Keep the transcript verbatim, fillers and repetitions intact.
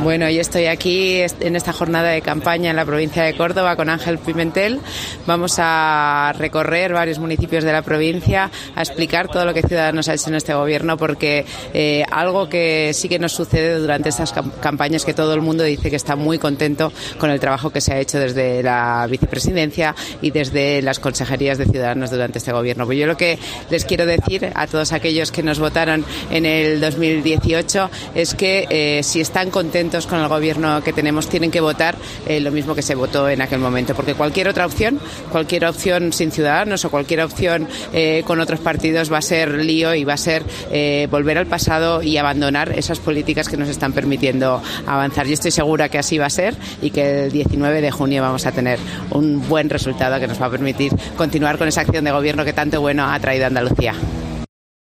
Bueno, yo estoy aquí en esta jornada de campaña en la provincia de Córdoba con Ángel Pimentel. Vamos a recorrer varios municipios de la provincia, a explicar todo lo que Ciudadanos ha hecho en este gobierno, porque eh, algo que sí que nos sucede durante estas campañas, que todo el mundo dice que está muy contento con el trabajo que se ha hecho desde la vicepresidencia y desde las consejerías de Ciudadanos durante este gobierno. Pues yo lo que les quiero decir a todos aquellos que nos votaron en el dos mil dieciocho es que eh, si están contentos con el gobierno que tenemos, tienen que votar eh, lo mismo que se votó en aquel momento, porque cualquier otra opción, cualquier opción sin Ciudadanos o cualquier opción eh, con otros partidos va a ser lío y va a ser eh, volver al pasado y abandonar esas políticas que nos están permitiendo avanzar. Yo estoy segura que así va a ser y que el diecinueve de junio vamos a tener un buen resultado que nos va a permitir continuar con esa acción de gobierno que tanto bueno ha traído a Andalucía.